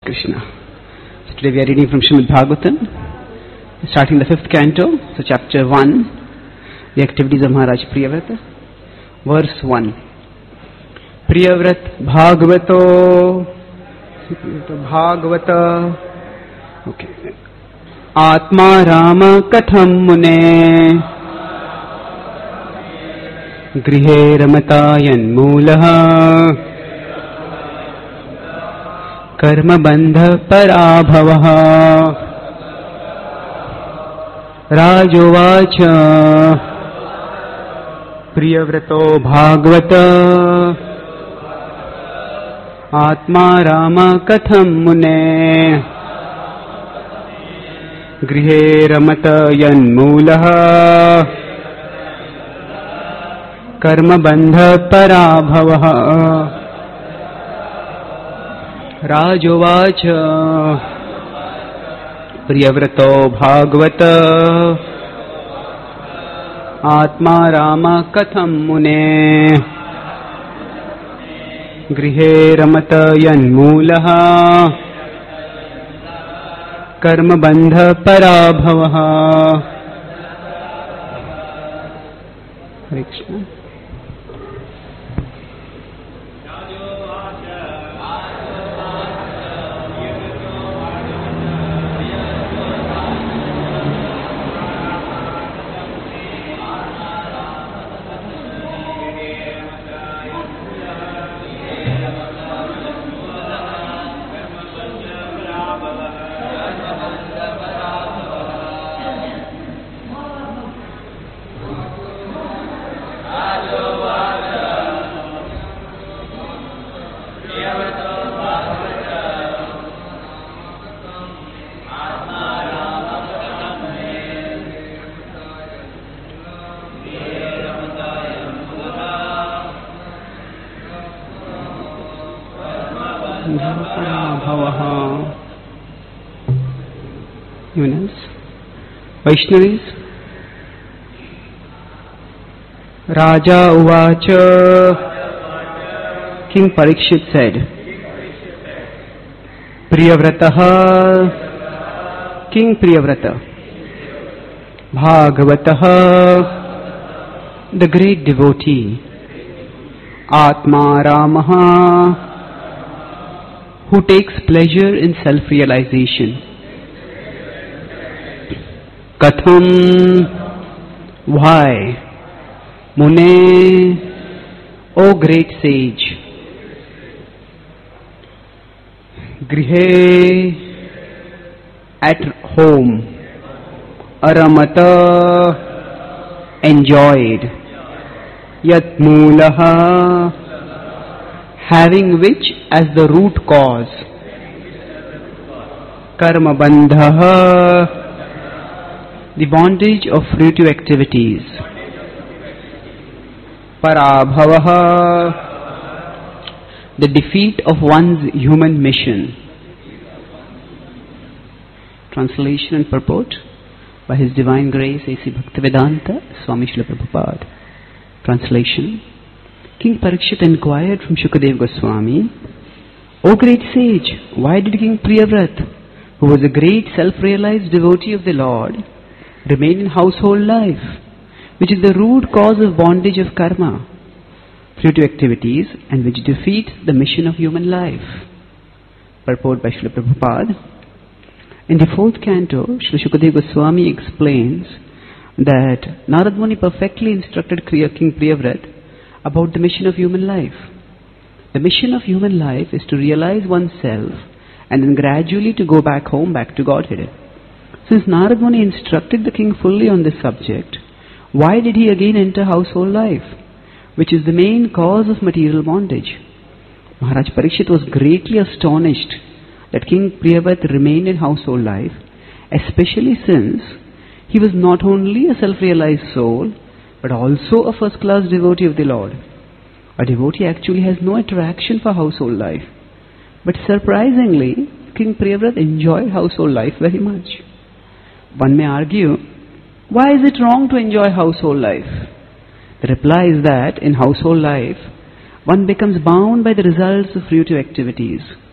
Krishna. So today we are reading from Srimad Bhagavatam, starting the 5th canto, so chapter 1, the activities of Maharaj Priyavrata, verse 1. Priyavrat Bhagavato, Bhagavata, okay. Atma Rama Katham Mune, Grihe Ramatayan Mulaha, कर्म बंध पराभवः राजोवाच प्रियव्रतो भागवत आत्मा राम कथं मुने गृहे रमत यन्मूलः कर्म बंध पराभवः राजोवाच प्रियव्रतो भागवत आत्मा राम कथं मुने गृहे रमत यन्मूलः कर्मबन्ध पराभवः। हरे Krishna. Vaishnavis. Raja Uvacha. King Parikshit said, Priyavrataha, King Priyavrata, Bhagavataha, the great devotee, Atma Ramaha, who takes pleasure in self-realization. Katham, why? Mune, O great sage. Grihe, at home. Aramata, enjoyed. Yat mulaha, having which as the root cause. Karma bandhaha, the bondage of fruitive activities. Parabhavaha, the defeat of one's human mission. Translation and purport by His Divine Grace A.C. Bhaktivedanta Swami Srila Prabhupada. Translation. King Parikshit inquired from Shukadeva Goswami, O great sage, why did King Priyavrat, who was a great self-realized devotee of the Lord, remain in household life, which is the root cause of bondage of karma, fruitive activities, and which defeats the mission of human life? Purport by Srila Prabhupada. In the 4th canto, Srila Shukadeva Goswami explains that Narad Muni perfectly instructed King Priyavrat about the mission of human life. The mission of human life is to realize oneself and then gradually to go back home, back to Godhead. Since Narad Muni instructed the king fully on this subject, why did he again enter household life, which is the main cause of material bondage? Maharaj Parikshit was greatly astonished that King Priyavrat remained in household life, especially since he was not only a self-realized soul, but also a first-class devotee of the Lord. A devotee actually has no attraction for household life. But surprisingly, King Priyavrat enjoyed household life very much. One may argue, why is it wrong to enjoy household life? The reply is that in household life, one becomes bound by the results of fruitive activities.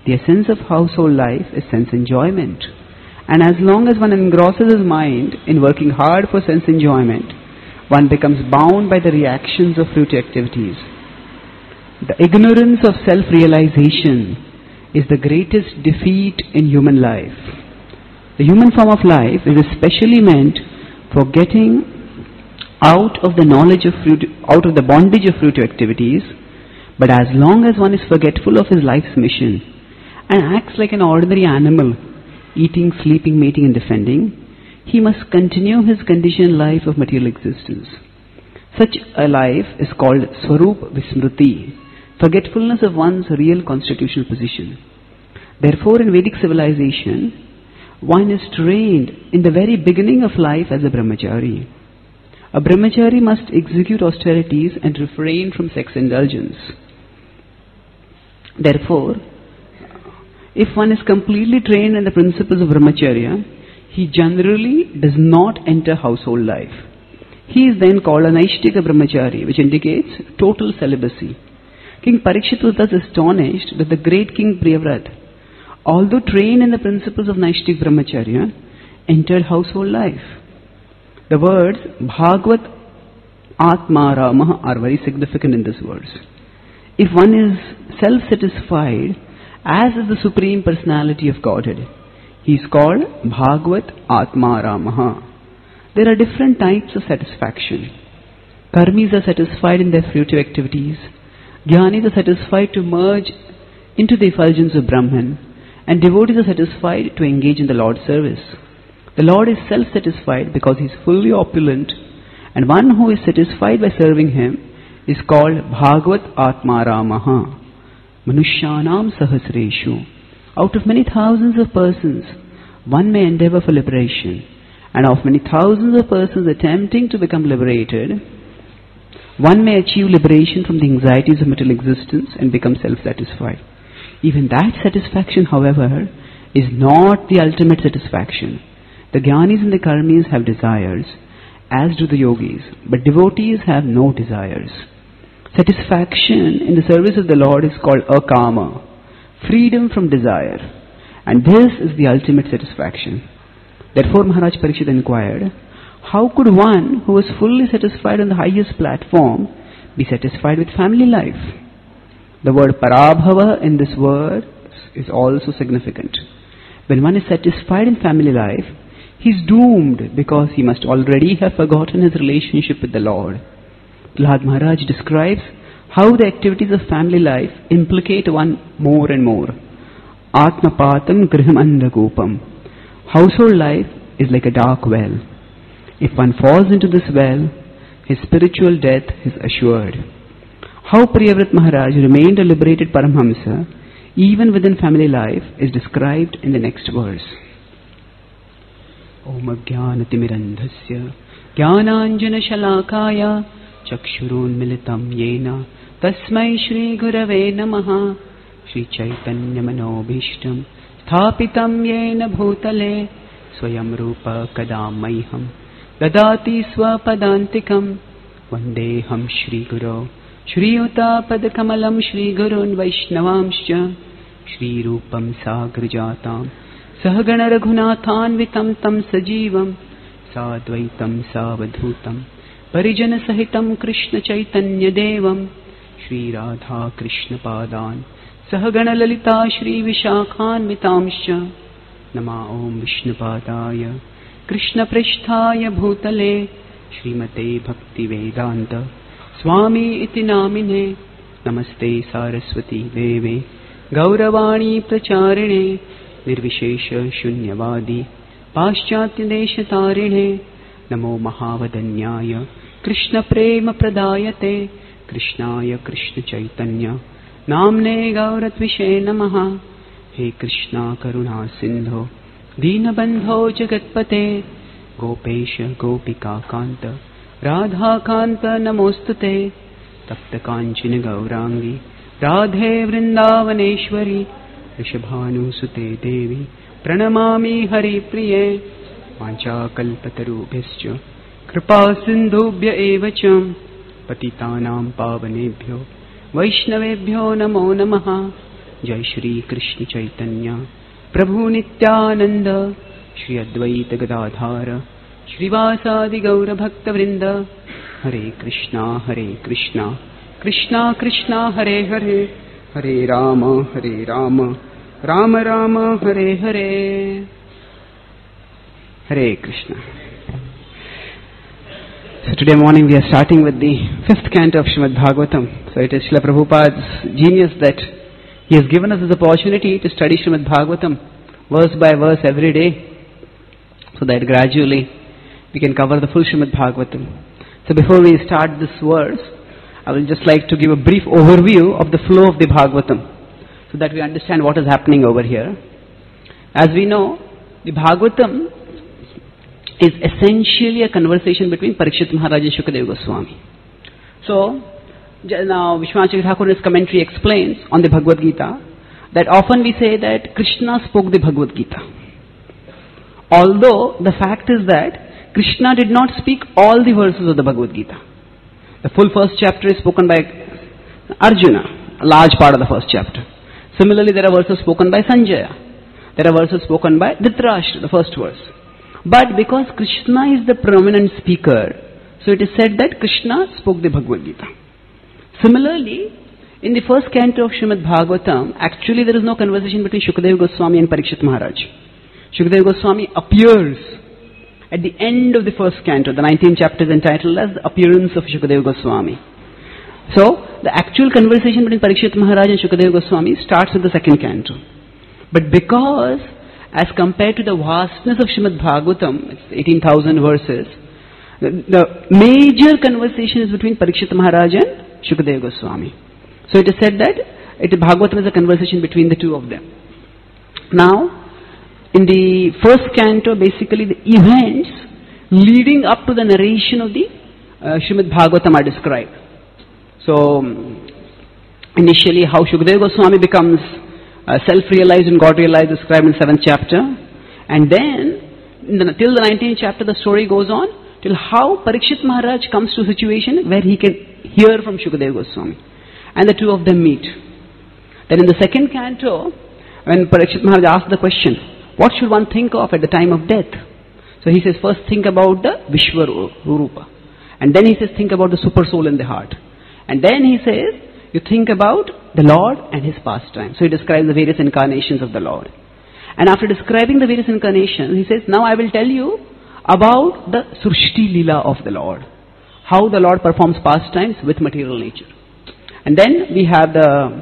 The essence of household life is sense enjoyment. And as long as one engrosses his mind in working hard for sense enjoyment, one becomes bound by the reactions of fruity activities. The ignorance of self-realization is the greatest defeat in human life. The human form of life is especially meant for getting out of the bondage of fruity activities. But as long as one is forgetful of his life's mission and acts like an ordinary animal, eating, sleeping, mating and defending, he must continue his conditioned life of material existence. Such a life is called Swarup Vismruti, forgetfulness of one's real constitutional position. Therefore, in Vedic civilization, one is trained in the very beginning of life as a brahmachari. A brahmachari must execute austerities and refrain from sex indulgence. Therefore, if one is completely trained in the principles of brahmacharya, he generally does not enter household life. He is then called a Naishtika brahmachari, which indicates total celibacy. King Parikshit was thus astonished that the great King Priyavrat, although trained in the principles of Naishtik brahmacharya, entered household life. The words Bhagavad Atma Rama are very significant in this verse. If one is self-satisfied, as is the Supreme Personality of Godhead, he is called Bhagavad Atma Rama. There are different types of satisfaction. Karmis are satisfied in their fruitive activities. Jnanis are satisfied to merge into the effulgence of Brahman, and devotees are satisfied to engage in the Lord's service. The Lord is self-satisfied because he is fully opulent, and one who is satisfied by serving him is called Bhagavad Atma Ramaha. Manushyanam Sahasreshu. Out of many thousands of persons, one may endeavor for liberation, and of many thousands of persons attempting to become liberated, one may achieve liberation from the anxieties of material existence and become self-satisfied. Even that satisfaction, however, is not the ultimate satisfaction. The Jnanis and the Karmis have desires, as do the Yogis, but devotees have no desires. Satisfaction in the service of the Lord is called akama, freedom from desire, and this is the ultimate satisfaction. Therefore Maharaj Parikshit inquired, how could one who was fully satisfied on the highest platform be satisfied with family life? The word parabhava in this verse is also significant. When one is satisfied in family life, he is doomed because he must already have forgotten his relationship with the Lord. Prahlad Maharaj describes how the activities of family life implicate one more and more. Atmapatam griham andagopam. Household life is like a dark well. If one falls into this well, his spiritual death is assured. How Priyavrat Maharaj remained a liberated Paramhamsa even within family life is described in the next verse. Om Ajnanatimirandhasya Jnananjana Shalakaya Chakshurun Militam Yena Tasmai Shri Gurave Namaha Shri Chaitanya Manobhishtam Sthapitam Yena Bhutale Swayam Rupa Kadamayham Dadati Swapadantikam Vandeham Shri Guru Shri Uta Padakamalam Shri Gurun Vaishnavamscha Shri Rupam Sagrajatam Sahagana Raghunathanvitam Tam Sajivam Sadvaitam Savadhutam Parijana Sahitam Krishna Chaitanya Devam Shri Radha Krishna Padan Sahagana Lalita Shri Vishakhanvitamscha Nama Om Vishnupadaya Krishna Pristhaya Bhutale Srimate Bhakti Vedanta Swami iti namine Namaste Saraswati Deve Gauravani Pracharine Nirvishesha Shunyavadi Paschatya Deshatarine Namo Mahavadanyaya Krishna Prema Pradayate Krishnaya Krishna Chaitanya Namne Gauratvishe Namaha He Krishna Karuna Sindho Dinabandho Jagatpate Gopesha Gopika Kanta Radha Kanta Namostate Tapta Kanchina Gaurangi Radhe Vrindavaneshwari Rishabhanu Sute Devi Pranamami Hari Priye Vancha Kalpatarubhyascha Kripa Sindhubhya Evacham Patitanam Pavanebhyo Vaishnavebhyo Namo Namaha Jai Shri Krishna Chaitanya Prabhu Nityananda Shri Advaita Gadadhara Shrivasadi Gaura Bhakta Vrinda Hare Krishna Krishna Krishna Hare Hare Hare Rama Rama Rama Hare Hare Hare Krishna. So today morning we are starting with the 5th canto of Srimad Bhagavatam. So it is Srila Prabhupada's genius that he has given us this opportunity to study Srimad Bhagavatam verse by verse every day, so that gradually we can cover the full Srimad Bhagavatam. So before we start this verse, I will just like to give a brief overview of the flow of the Bhagavatam, so that we understand what is happening over here. As we know, the Bhagavatam is essentially a conversation between Parikshit Maharaj and Shukadeva Goswami. So, now Vishwanath Thakur in his commentary explains on the Bhagavad Gita that often we say that Krishna spoke the Bhagavad Gita. Although the fact is that Krishna did not speak all the verses of the Bhagavad Gita. The full first chapter is spoken by Arjuna, a large part of the first chapter. Similarly, there are verses spoken by Sanjaya. There are verses spoken by Dhritarashtra, the first verse. But because Krishna is the prominent speaker, so it is said that Krishna spoke the Bhagavad Gita. Similarly, in the first canto of Srimad Bhagavatam, actually there is no conversation between Shukadeva Goswami and Parikshit Maharaj. Shukadeva Goswami appears at the end of the first canto. The 19th chapter is entitled as the appearance of Shukadeva Goswami. So, the actual conversation between Parikshit Maharaj and Shukadeva Goswami starts with the second canto. But because, as compared to the vastness of Srimad Bhagavatam, it's 18,000 verses, the major conversation is between Parikshit Maharaj and Shukadeva Goswami. So it is said that Bhagavatam is a conversation between the two of them. Now, in the first canto, basically the events leading up to the narration of the Srimad Bhagavatam are described. So, initially how Shukadeva Goswami becomes self-realized and God-realized, described in 7th chapter. And then, till the 19th chapter, the story goes on till how Parikshit Maharaj comes to a situation where he can hear from Shukadeva Goswami. And the two of them meet. Then in the second canto, when Parikshit Maharaj asks the question, what should one think of at the time of death? So he says, first think about the Vishwarupa. And then he says, think about the super soul in the heart. And then he says, you think about the Lord and His pastime. So he describes the various incarnations of the Lord. And after describing the various incarnations, he says, now I will tell you about the Srushti Lila of the Lord. How the Lord performs pastimes with material nature. And then we have the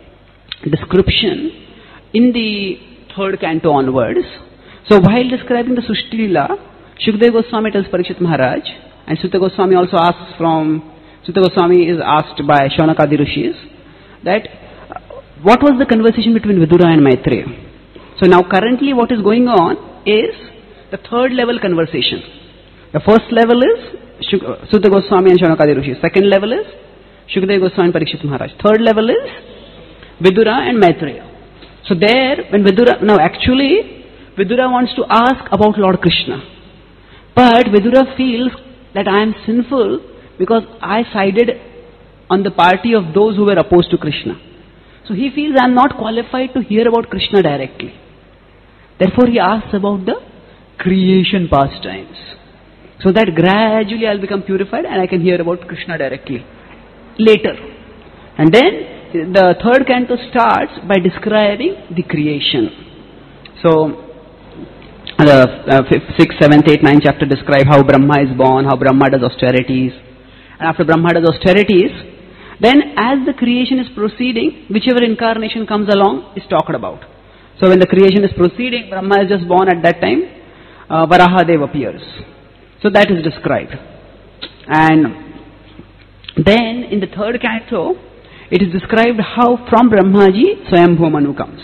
description in the third canto onwards. So while describing the Srushti Lila, Shukadeva Goswami tells Parikshit Maharaj, and Sutta Goswami also asks Sutta Goswami is asked by Shaunakadi Rishis that what was the conversation between Vidura and Maitreya. So now currently what is going on is the third level conversation. The first level is Sutta Goswami and Shaunakadi Rishis. Second level is Shukadeva Goswami and Parikshit Maharaj. Third level is Vidura and Maitreya. So there, when Vidura wants to ask about Lord Krishna. But Vidura feels that I am sinful because I sided on the party of those who were opposed to Krishna. So he feels I am not qualified to hear about Krishna directly. Therefore he asks about the creation pastimes. So that gradually I will become purified and I can hear about Krishna directly. Later. And then the third canto starts by describing the creation. So the 5th, 6th, 7th, 8th, 9th chapter describe how Brahma is born, how Brahma does austerities. And after Brahma does austerities, then as the creation is proceeding, whichever incarnation comes along is talked about. So when the creation is proceeding, Brahma is just born at that time, Varahadev appears. So that is described. And then in the third canto, it is described how from Brahmaji, Swayambhu Manu comes.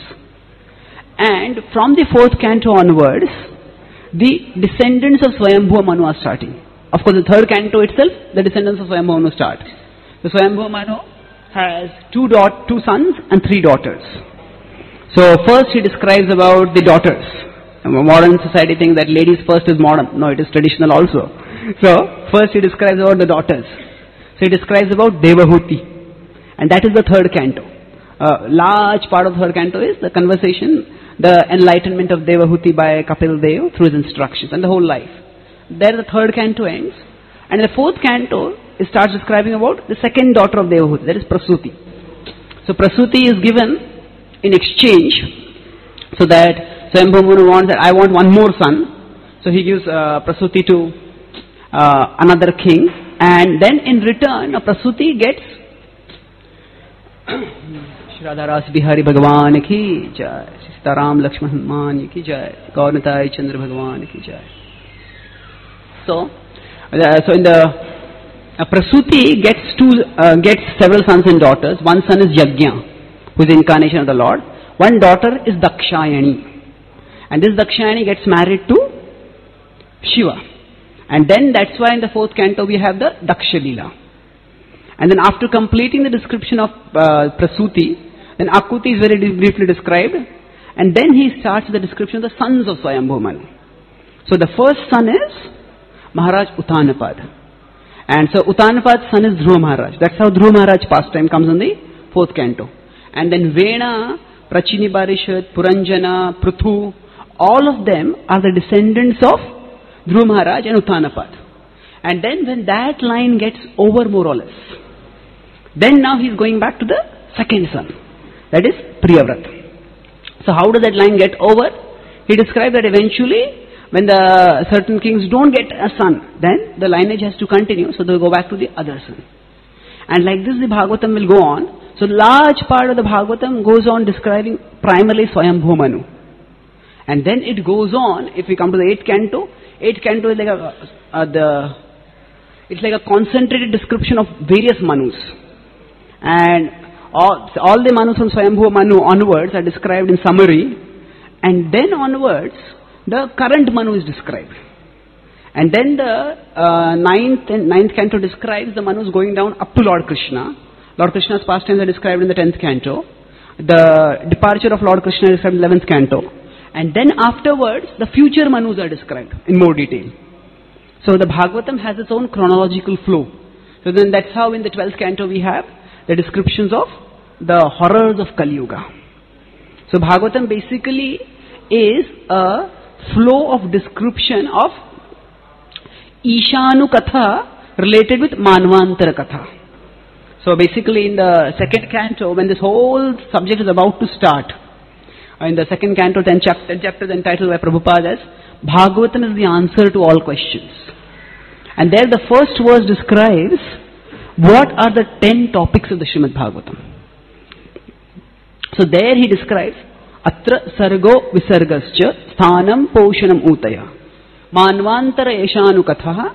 And from the fourth canto onwards, the descendants of Swayambhu Manu are starting. Of course, the third canto itself, the descendants of Swayambhu Manu start. So Swayambhu Manu has two sons and 3 daughters. So first he describes about the daughters. Modern society thinks that ladies first is modern. No, it is traditional also. So first he describes about the daughters. So he describes about Devahuti. And that is the third canto. large part of the third canto is the conversation, the enlightenment of Devahuti by Kapil Dev through his instructions and the whole life. There the third canto ends. And in the fourth canto, it starts describing about the second daughter of Devahuti, that is Prasuti. So Prasuti is given in exchange, so that Swayambhu Manu wants that I want one more son. So he gives Prasuti to another king, and then in return Prasuti gets Radharas Bihari Bhagavan ki jai, Sitaram Lakshman Hanuman ki jai, Gaurnitai Chandra Bhagavan ki jai. So in the Prasuti gets several sons and daughters. One son is Yajna, who is the incarnation of the Lord. One daughter is Dakshayani, and this Dakshayani gets married to Shiva. And then that's why in the fourth canto we have the Daksha Leela. And then after completing the description of Prasuti, then Akuti is very briefly described, and then he starts the description of the sons of Swayambhu Manu. So the first son is Maharaj Uttanapad. And so Uttanapad's son is Dhruva Maharaj. That's how Dhruva Maharaj pastime comes in the fourth canto. And then Vena, Prachini Barishad, Puranjana, Pruthu, all of them are the descendants of Dhruva Maharaj and Uttanapad. And then when that line gets over more or less, then now he's going back to the second son, that is Priyavrat. So how does that line get over? He described that eventually when the certain kings don't get a son, then the lineage has to continue, so they'll go back to the other son. And like this the Bhagavatam will go on. So large part of the Bhagavatam goes on describing primarily Swayambhu Manu. And then it goes on, if we come to the eighth canto is like it's like a concentrated description of various Manus. And all the Manus from Swayambhu Manu onwards are described in summary, and then onwards the current Manu is described. And then the ninth canto describes the Manus going down up to Lord Krishna. Lord Krishna's pastimes are described in the 10th canto. The departure of Lord Krishna is described in the 11th canto. And then afterwards, the future Manus are described in more detail. So the Bhagavatam has its own chronological flow. So then that's how in the 12th canto we have the descriptions of the horrors of Kali Yuga. So Bhagavatam basically is a flow of description of Ishanu Katha related with Manvantara Katha. So basically in the second canto, when this whole subject is about to start, in the second canto, 10 chapters entitled by Prabhupada as Bhagavatam is the answer to all questions. And there the first verse describes what are the 10 topics of the Srimad Bhagavatam. So there he describes Atra Sargo Visargascha Sthanam Poshanam Utaya Manvantara Eshanu Katha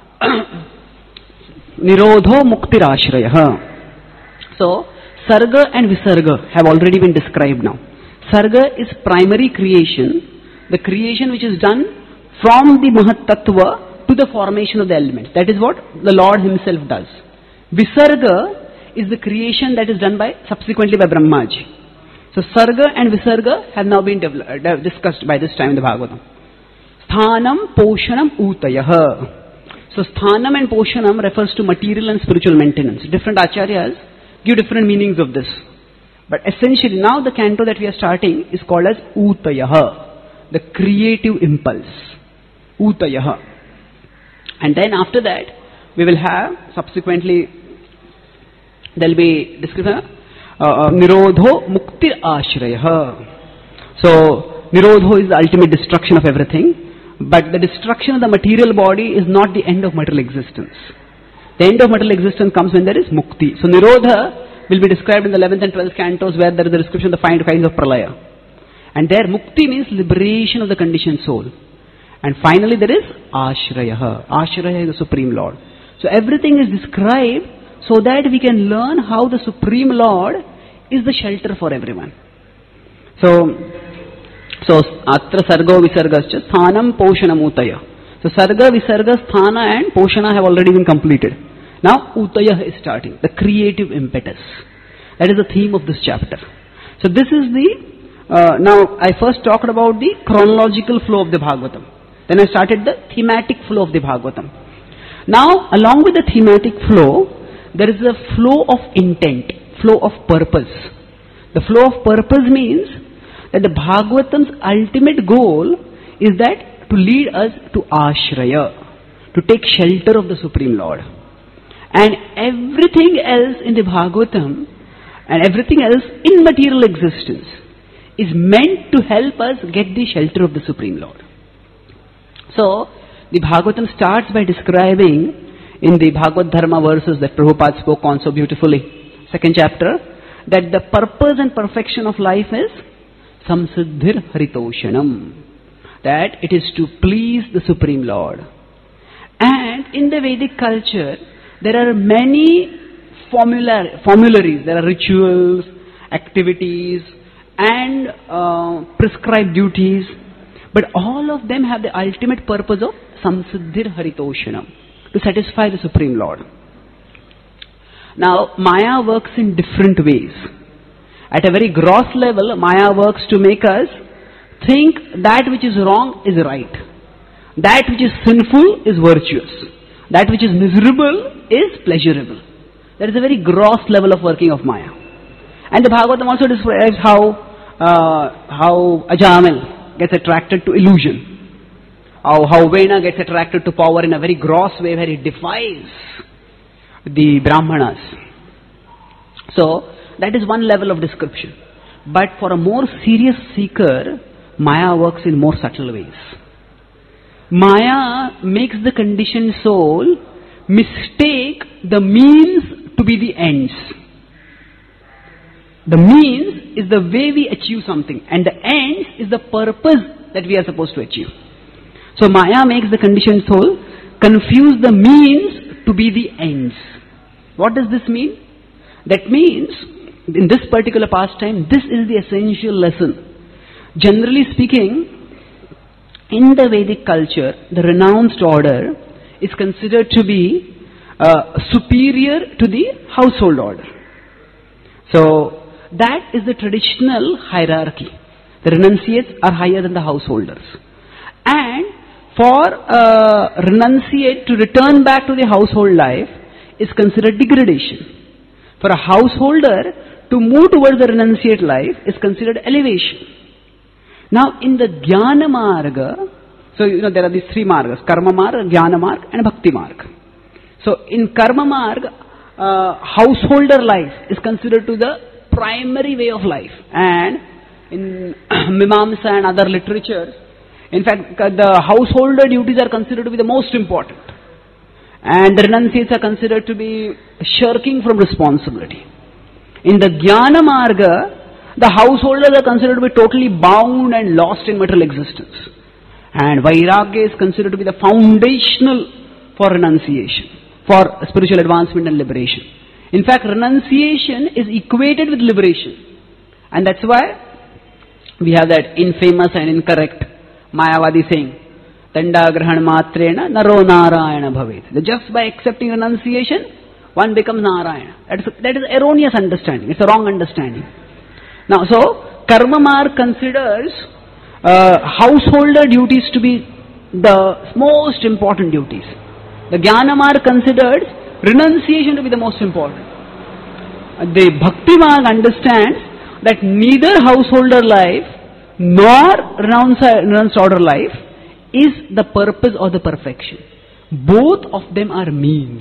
Nirodho Muktirashraya. So Sarga and Visarga have already been described now. Sarga is primary creation, the creation which is done from the Mahat Tattva to the formation of the elements. That is what the Lord himself does. Visarga is the creation that is done subsequently by Brahmaji. So Sarga and Visarga have now been discussed by this time in the Bhagavatam. Sthanam Poshanam Utayah. So Sthanam and Poshanam refers to material and spiritual maintenance. Different acharyas give different meanings of this. But essentially now the canto that we are starting is called as Utayah, the creative impulse. Utayah. And then after that we will have subsequently there will be description Nirodho Muktir Ashraya. So Nirodho is the ultimate destruction of everything, but the destruction of the material body is not the end of material existence. The end of material existence comes when there is Mukti. So Nirodha will be described in the 11th and 12th cantos where there is a description of the 5 kinds of Pralaya. And there Mukti means liberation of the conditioned soul. And finally there is Ashraya. Ashraya is the Supreme Lord. So everything is described so that we can learn how the Supreme Lord is the shelter for everyone. So Atra Sargo Visargascha Sthanam Poshanam Utaya. So Sarga, Visarga, Sthana and Poshana have already been completed. Now Utaya is starting, the creative impetus. That is the theme of this chapter. So this is now I first talked about the chronological flow of the Bhagavatam. Then I started the thematic flow of the Bhagavatam. Now along with the thematic flow, there is a flow of intent, flow of purpose. The flow of purpose means that the Bhagavatam's ultimate goal is that to lead us to Ashraya, to take shelter of the Supreme Lord. And everything else in the Bhagavatam and everything else in material existence is meant to help us get the shelter of the Supreme Lord. So, the Bhagavatam starts by describing in the Bhagavad Dharma verses that Prabhupada spoke on so beautifully, second chapter, that the purpose and perfection of life is samsiddhir haritoshanam, that it is to please the Supreme Lord. And in the Vedic culture, there are many formularies, there are rituals, activities, and prescribed duties, but all of them have the ultimate purpose of samsiddhir haritoshanam, to satisfy the Supreme Lord. Now, Maya works in different ways. At a very gross level, Maya works to make us think that which is wrong is right. That which is sinful is virtuous. That which is miserable is pleasurable. That is a very gross level of working of Maya. And the Bhagavatam also describes how Ajamil gets attracted to illusion. How Vena gets attracted to power in a very gross way where he defies the Brahmanas. So, that is one level of description. But for a more serious seeker, Maya works in more subtle ways. Maya makes the conditioned soul mistake the means to be the ends. The means is the way we achieve something, and the ends is the purpose that we are supposed to achieve. So Maya makes the conditioned soul confuse the means to be the ends. What does this mean? That means, in this particular pastime, this is the essential lesson. Generally speaking, in the Vedic culture, the renounced order is considered to be superior to the household order. So, that is the traditional hierarchy. The renunciates are higher than the householders. And for a renunciate to return back to the household life is considered degradation. For a householder to move towards the renunciate life is considered elevation. Now, in the Jnana Marga, so there are these three margas, Karma Marga, Jnana Marga and Bhakti Marga. So, in Karma Marga, householder life is considered to the primary way of life. And in Mimamsa and other literatures, in fact, the householder duties are considered to be the most important. And the renunciates are considered to be shirking from responsibility. In the Jnana Marga, the householders are considered to be totally bound and lost in material existence. And Vairagya is considered to be the foundational for renunciation, for spiritual advancement and liberation. In fact, renunciation is equated with liberation. And that's why we have that infamous and incorrect Mayavadi saying, Tanda Grahan Matrena Naro Narayana Bhavet. Just by accepting renunciation, one becomes Narayana. That is erroneous understanding. It's a wrong understanding. Now, so, Karma Marg considers householder duties to be the most important duties. The Jnana Marg considers renunciation to be the most important. The Bhakti Marg understands that neither householder life nor renounced order life is the purpose or the perfection. Both of them are means.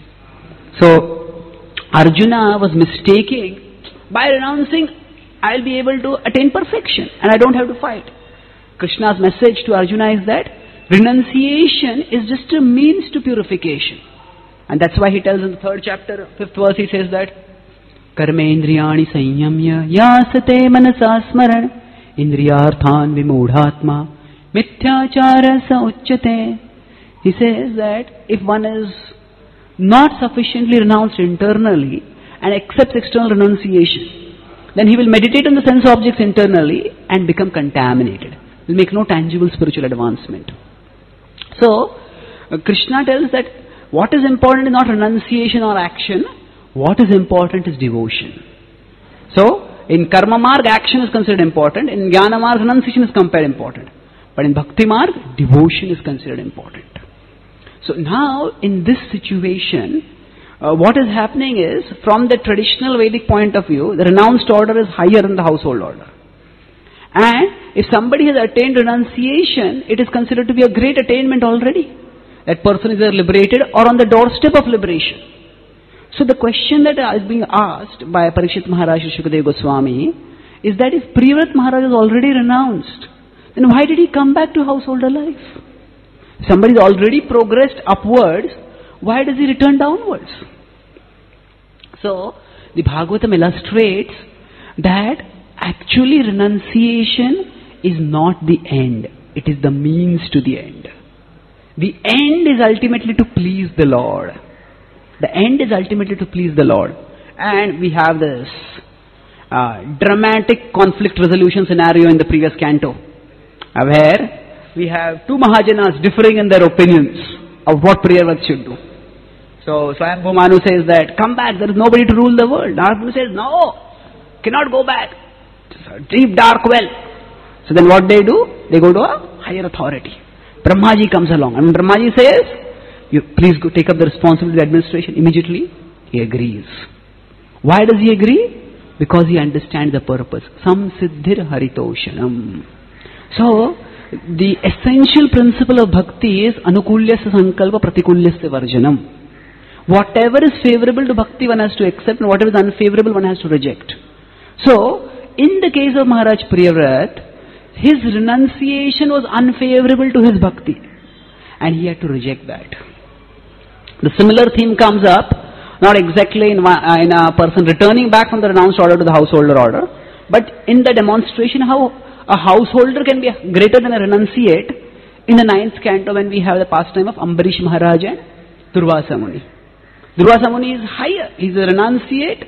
So, Arjuna was mistaking, by renouncing, I'll be able to attain perfection and I don't have to fight. Krishna's message to Arjuna is that renunciation is just a means to purification. And that's why he tells in the 3rd chapter, 5th verse, he says that Karmendriyani sanyamya yasate manasa smaran indriyarthan vimudhatma mithyachara sa uchyate. He says that if one is not sufficiently renounced internally and accepts external renunciation, then he will meditate on the sense objects internally and become contaminated. Will make no tangible spiritual advancement. So, Krishna tells that what is important is not renunciation or action. What is important is devotion. So, in Karma Marg, action is considered important. In Jnana Marg, renunciation is compared important. But in Bhakti Marg, devotion is considered important. So now, in this situation, what is happening is, from the traditional Vedic point of view, the renounced order is higher than the household order. And if somebody has attained renunciation, it is considered to be a great attainment already. That person is either liberated or on the doorstep of liberation. So the question that is being asked by Parikshit Maharaj and Shukadeva Goswami is that if Priyavrat Maharaj is already renounced, then why did he come back to householder life? If somebody has already progressed upwards, why does he return downwards? So, the Bhagavatam illustrates that actually renunciation is not the end. It is the means to the end. The end is ultimately to please the Lord. The end is ultimately to please the Lord. And we have this dramatic conflict resolution scenario in the previous canto, where we have two Mahajanas differing in their opinions of what Priyavrat should do. So Swayambhu Manu says that, come back, there is nobody to rule the world. Narad says, no, cannot go back. It's a deep dark well. So then what they do? They go to a higher authority. Brahmaji comes along, and when Brahmaji says, you please go take up the responsibility of the administration, immediately he agrees. Why does he agree? Because he understands the purpose. Samsiddhir haritoshanam. So, the essential principle of bhakti is anukulyasya sankalpa pratikulyasya varjanam. Whatever is favorable to bhakti one has to accept, and whatever is unfavorable one has to reject. So, in the case of Maharaj Priyavrat, his renunciation was unfavorable to his bhakti, and he had to reject that. The similar theme comes up, not exactly in a person returning back from the renounced order to the householder order, but in the demonstration how a householder can be greater than a renunciate in the 9th canto, when we have the pastime of Ambarish Maharaj and Durvasa Muni. Durvasa Muni is higher, he is a renunciate,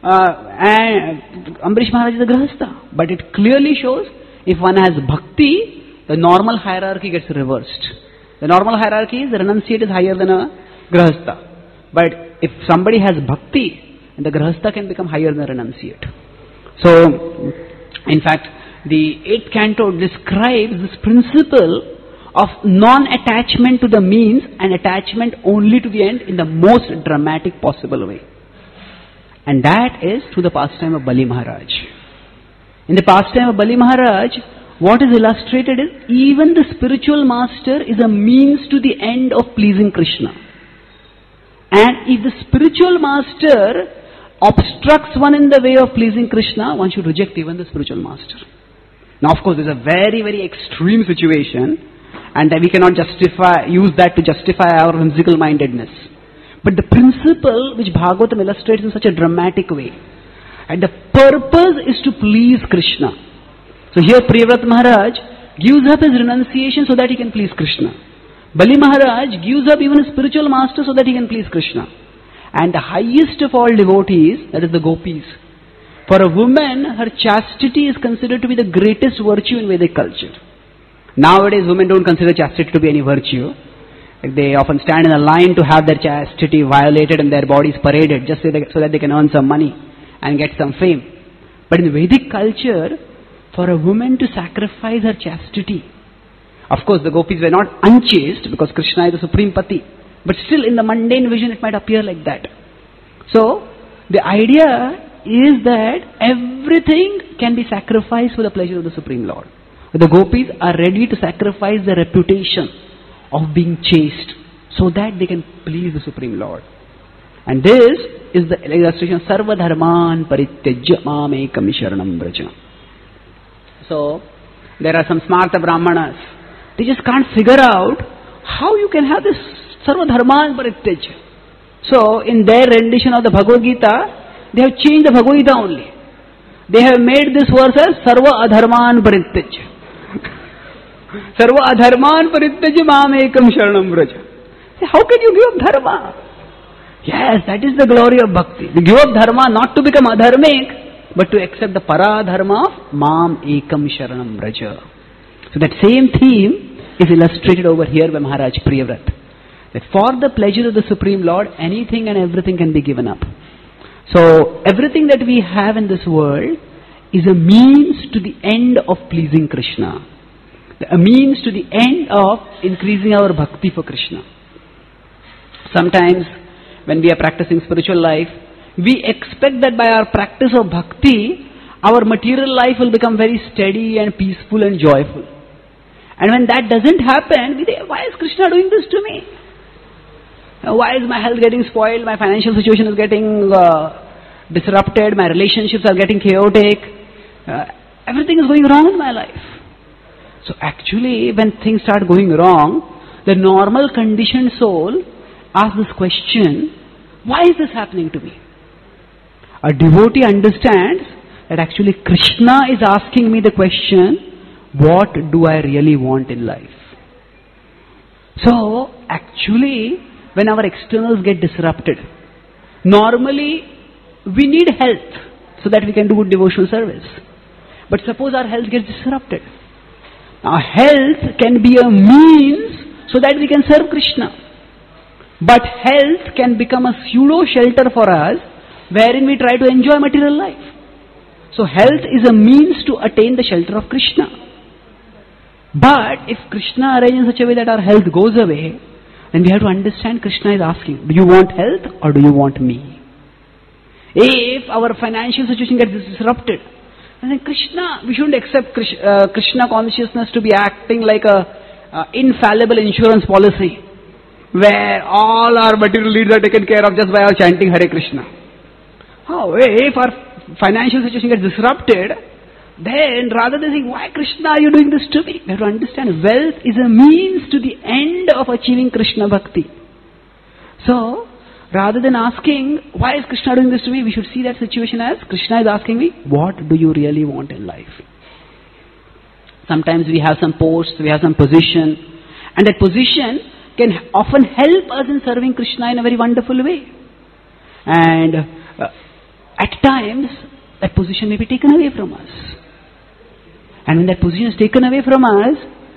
and Ambarish Maharaj is a grahastha. But it clearly shows, if one has bhakti, the normal hierarchy gets reversed. The normal hierarchy is the renunciate is higher than a grahastha. But if somebody has bhakti, the grahastha can become higher than a renunciate. So, in fact, the 8th canto describes this principle of non-attachment to the means and attachment only to the end in the most dramatic possible way. And that is through the pastime of Bali Maharaj. In the pastime of Bali Maharaj, what is illustrated is even the spiritual master is a means to the end of pleasing Krishna. And if the spiritual master obstructs one in the way of pleasing Krishna, one should reject even the spiritual master. Now, of course, this is a very, very extreme situation, and we cannot use that to justify our whimsical mindedness. But the principle which Bhagavatam illustrates in such a dramatic way, and the purpose is to please Krishna. So here Priyavrat Maharaj gives up his renunciation so that he can please Krishna. Bali Maharaj gives up even his spiritual master so that he can please Krishna. And the highest of all devotees, that is the gopis. For a woman, her chastity is considered to be the greatest virtue in Vedic culture. Nowadays, women don't consider chastity to be any virtue. They often stand in a line to have their chastity violated and their bodies paraded just so that they can earn some money and get some fame. But in Vedic culture, for a woman to sacrifice her chastity, of course the gopis were not unchaste because Krishna is the supreme pati, but still in the mundane vision it might appear like that. So, the idea is that everything can be sacrificed for the pleasure of the Supreme Lord. The gopis are ready to sacrifice their reputation of being chaste so that they can please the Supreme Lord. And this is the illustration of Sarva Dharman Parityajya Mam Ekam Sharanam Vraja. So, there are some smarta brahmanas. They just can't figure out how you can have this Sarva Dharman Parityajya. So, in their rendition of the Bhagavad Gita, they have changed the Bhagavad Gita only. They have made this verse as Sarva Adharman Parityajya. Sarva Adharman Parityajya Mam Ekam Sharanam Vraja. How can you give up dharma? Yes, that is the glory of bhakti. You give up dharma not to become adharmic, but to accept the para dharma of Mam Ekam Sharanam Vraja. So that same theme is illustrated over here by Maharaj Priyavrat. That for the pleasure of the Supreme Lord, anything and everything can be given up. So, everything that we have in this world is a means to the end of pleasing Krishna. A means to the end of increasing our bhakti for Krishna. Sometimes when we are practicing spiritual life, we expect that by our practice of bhakti, our material life will become very steady and peaceful and joyful. And when that doesn't happen, we think, why is Krishna doing this to me? Why is my health getting spoiled? My financial situation is getting disrupted. My relationships are getting chaotic. Everything is going wrong in my life. So actually, when things start going wrong, the normal conditioned soul asks this question, why is this happening to me? A devotee understands that actually Krishna is asking me the question, what do I really want in life? So actually, when our externals get disrupted, normally we need health so that we can do good devotional service. But suppose our health gets disrupted. Now health can be a means so that we can serve Krishna. But health can become a pseudo shelter for us wherein we try to enjoy material life. So health is a means to attain the shelter of Krishna. But if Krishna arranges in such a way that our health goes away, then we have to understand Krishna is asking, do you want health or do you want me? If our financial situation gets disrupted, then Krishna, we shouldn't accept Krishna consciousness to be acting like a infallible insurance policy where all our material needs are taken care of just by our chanting Hare Krishna. Oh, if our financial situation gets disrupted, then rather than saying, why Krishna are you doing this to me? We have to understand wealth is a means to the end of achieving Krishna bhakti. So, rather than asking, why is Krishna doing this to me? We should see that situation as, Krishna is asking me, what do you really want in life? Sometimes we have some posts, we have some position, and that position can often help us in serving Krishna in a very wonderful way. And at times, that position may be taken away from us. And when that position is taken away from us,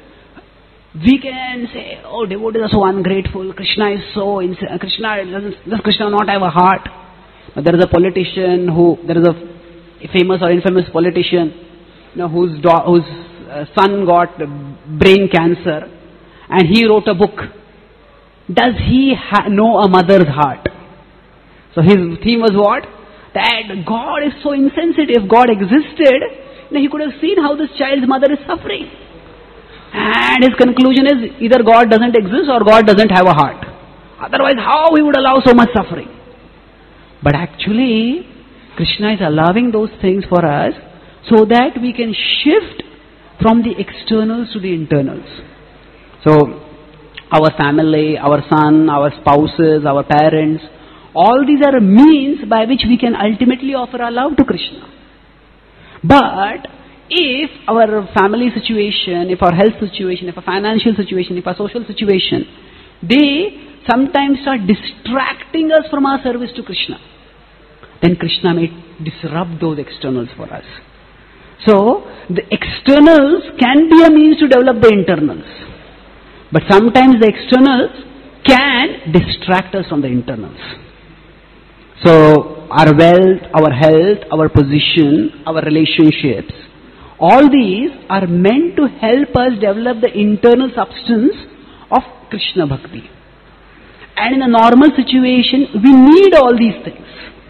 we can say, oh, devotees are so ungrateful, Krishna is so, does Krishna not have a heart? But there is a politician there is a famous or infamous politician, whose son got brain cancer, and he wrote a book. Does he know a mother's heart? So his theme was what? That God is so insensitive. If God existed, he could have seen how this child's mother is suffering. And his conclusion is either God doesn't exist or God doesn't have a heart. Otherwise, how he would allow so much suffering? But actually, Krishna is allowing those things for us so that we can shift from the externals to the internals. So, our family, our son, our spouses, our parents, all these are a means by which we can ultimately offer our love to Krishna. But if our family situation, if our health situation, if our financial situation, if our social situation, they sometimes start distracting us from our service to Krishna, then Krishna may disrupt those externals for us. So, the externals can be a means to develop the internals. But sometimes the externals can distract us from the internals. So, our wealth, our health, our position, our relationships, all these are meant to help us develop the internal substance of Krishna Bhakti. And in a normal situation, we need all these things.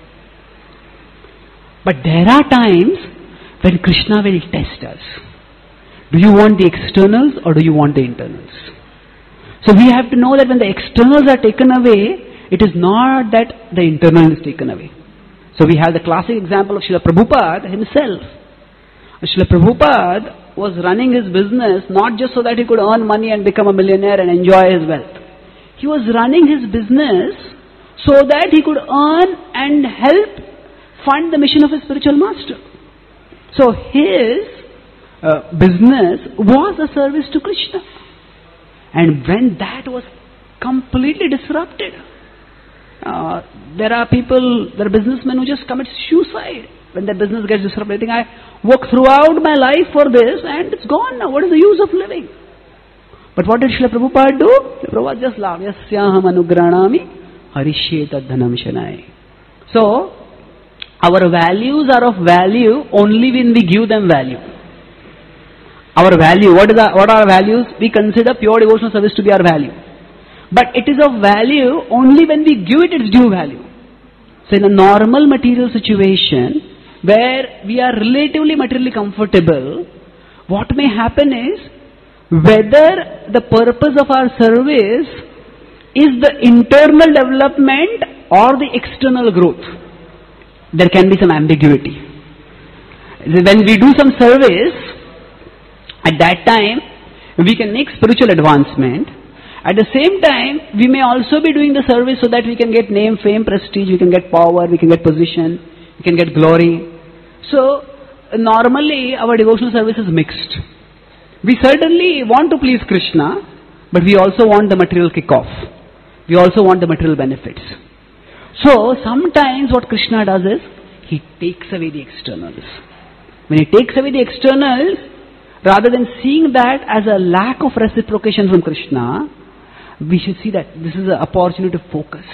But there are times when Krishna will test us. Do you want the externals or do you want the internals? So we have to know that when the externals are taken away, it is not that the internal is taken away. So we have the classic example of Srila Prabhupada himself. Srila Prabhupada was running his business not just so that he could earn money and become a millionaire and enjoy his wealth. He was running his business so that he could earn and help fund the mission of his spiritual master. So his business was a service to Krishna. And when that was completely disrupted, there are businessmen who just commit suicide when their business gets disrupted. I think I worked throughout my life for this and it's gone now. What is the use of living? But what did Srila Prabhupada do? Prabhupada just laughed. Yasyaham anugranami harishye tadhanam shanai. So, our values are of value only when we give them value. Our value, what are our values? We consider pure devotional service to be our value. But it is of value only when we give it its due value. So in a normal material situation, where we are relatively materially comfortable, what may happen is, whether the purpose of our service is the internal development or the external growth, there can be some ambiguity. When we do some service, at that time, we can make spiritual advancement. At the same time, we may also be doing the service so that we can get name, fame, prestige, we can get power, we can get position, we can get glory. So, normally our devotional service is mixed. We certainly want to please Krishna, but we also want the material kick-off. We also want the material benefits. So, sometimes what Krishna does is, he takes away the externals. When he takes away the externals, rather than seeing that as a lack of reciprocation from Krishna, we should see that this is an opportunity to focus.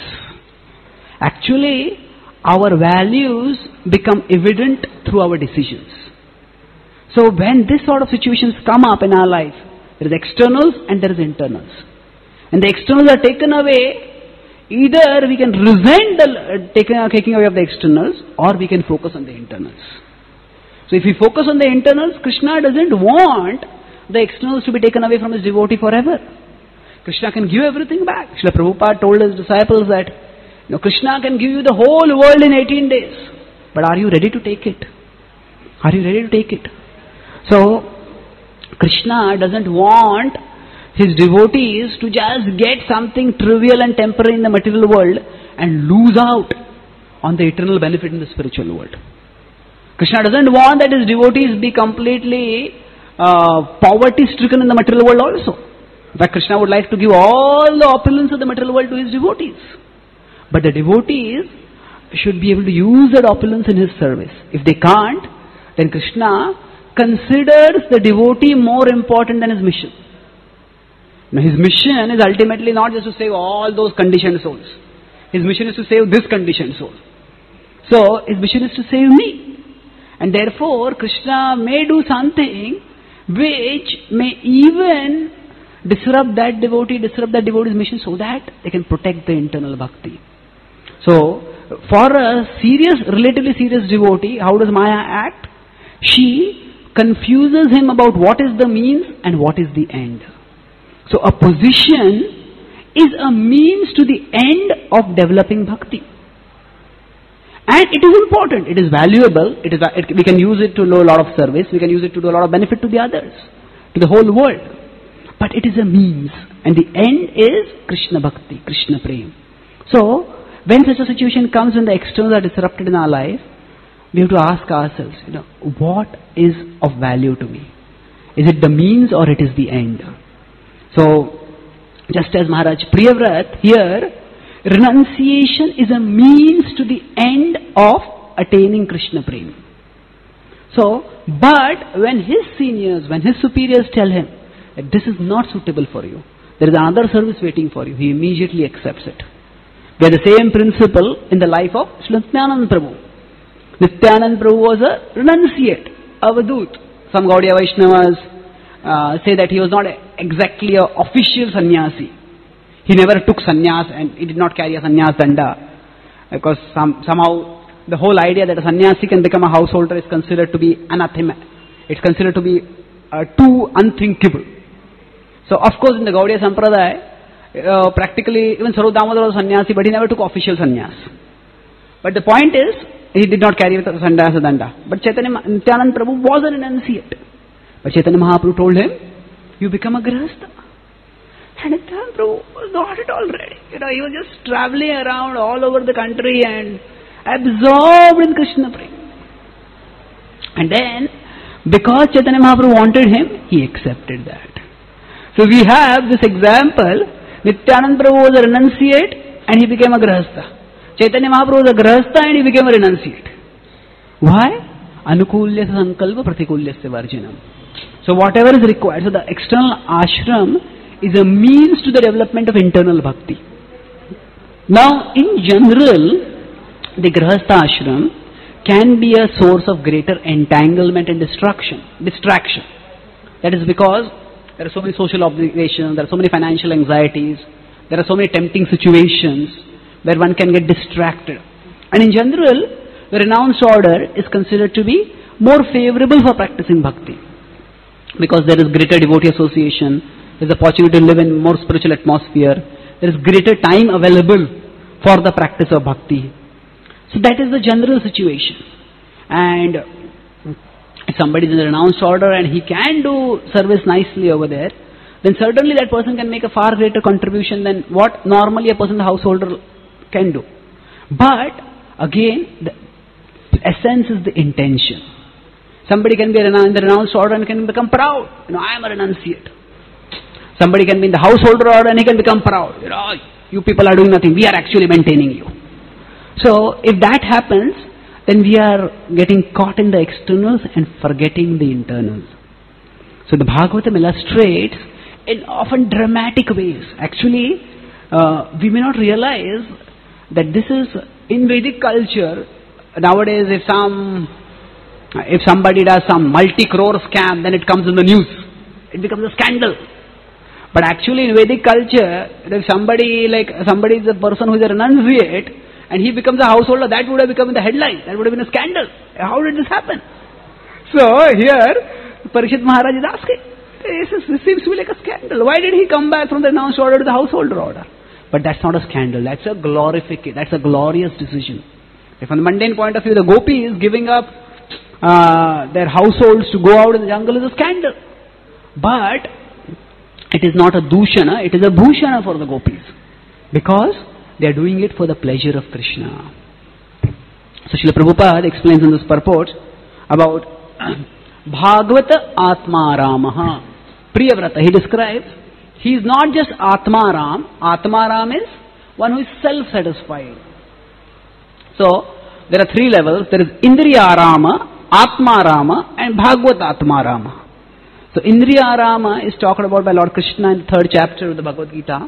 Actually, our values become evident through our decisions. So when this sort of situations come up in our life, there is externals and there is internals. And the externals are taken away, either we can resent the taking away of the externals, or we can focus on the internals. So if we focus on the internals, Krishna doesn't want the externals to be taken away from his devotee forever. Krishna can give everything back. Srila Prabhupada told his disciples that, Krishna can give you the whole world in 18 days. But are you ready to take it? Are you ready to take it? So, Krishna doesn't want his devotees to just get something trivial and temporary in the material world and lose out on the eternal benefit in the spiritual world. Krishna doesn't want that his devotees be completely poverty-stricken in the material world also. In fact, Krishna would like to give all the opulence of the material world to his devotees. But the devotees should be able to use that opulence in his service. If they can't, then Krishna considers the devotee more important than his mission. Now, his mission is ultimately not just to save all those conditioned souls. His mission is to save this conditioned soul. So, his mission is to save me. And therefore, Krishna may do something which may even disrupt that devotee's mission so that they can protect the internal bhakti. So, for a relatively serious devotee, how does Maya act? She confuses him about what is the means and what is the end. So, a position is a means to the end of developing bhakti. And it is important, it is valuable, we can use it to do a lot of service, we can use it to do a lot of benefit to the others, to the whole world. But it is a means, and the end is Krishna Bhakti, Krishna Prem. So, when such a situation comes when the externals are disrupted in our life, we have to ask ourselves, what is of value to me? Is it the means or it is the end? So, just as Maharaj Priyavrat here, renunciation is a means to the end of attaining Krishna Prem. So, but when his seniors, when his superiors tell him that this is not suitable for you, there is another service waiting for you, he immediately accepts it. We have the same principle in the life of Srila Nityananda Prabhu. Nityananda Prabhu was a renunciate, avadut. Some Gaudiya Vaishnavas say that he was not exactly an official sannyasi. He never took sannyas and he did not carry a sannyas danda. Because somehow the whole idea that a sannyasi can become a householder is considered to be anathema. It's considered to be too unthinkable. So of course in the Gaudiya Sampradaya, practically even Sarup Damodar was a sannyasi, but he never took official sannyas. But the point is, he did not carry the sannyas danda. But Nityananda Prabhu was an renunciate. But Chaitanya Mahaprabhu told him, you become a grihastha. And Nityananda Prabhu was not at all ready. He was just traveling around all over the country and absorbed in Krishna Prem. And then, because Chaitanya Mahaprabhu wanted him, he accepted that. So we have this example, Nityananda Prabhu was a renunciate and he became a grihastha. Chaitanya Mahaprabhu was a grihastha and he became a renunciate. Why? Anukulyasya sankalpa pratikulyasya varjinam. So whatever is required, so the external ashram is a means to the development of internal bhakti. Now, in general, the grihastha ashram can be a source of greater entanglement and distraction. That is because there are so many social obligations, there are so many financial anxieties, There are so many tempting situations where one can get distracted. And in general, the renounced order is considered to be more favorable for practicing bhakti. Because there is greater devotee association, there is opportunity to live in more spiritual atmosphere, there is greater time available for the practice of bhakti. So that is the general situation. And if somebody is in the renounced order and he can do service nicely over there, then certainly that person can make a far greater contribution than what normally a person in the householder can do. But again, the essence is the intention. Somebody can be in the renounced order and can become proud. I am a renunciate. Somebody can be in the householder order and he can become proud. You people are doing nothing. We are actually maintaining you. So if that happens, then we are getting caught in the externals and forgetting the internals. So the Bhagavatam illustrates in often dramatic ways. Actually, we may not realize that this is in Vedic culture. Nowadays, if somebody does some multi-crore scam, then it comes in the news. It becomes a scandal. But actually, in Vedic culture, if somebody is a person who is a renunciate, and he becomes a householder, that would have become in the headline. That would have been a scandal. How did this happen? So here, Parikshit Maharaj is asking, this seems to be like a scandal. Why did he come back from the renounced order to the householder order? But that's not a scandal. That's a glorification. That's a glorious decision. If from the mundane point of view, the gopis giving up their households to go out in the jungle is a scandal. But it is not a dushana, it is a bhushana for the gopis. Because they are doing it for the pleasure of Krishna. So Srila Prabhupada explains in this purport about Bhagavata Atmaramaha. Priyavrata, he describes, he is not just Atmaram. Atmaram is one who is self-satisfied. So, there are three levels. There is Indriyarama, Atmarama and Bhagavata Atmarama. So, Indriyarama is talked about by Lord Krishna in the 3rd chapter of the Bhagavad Gita.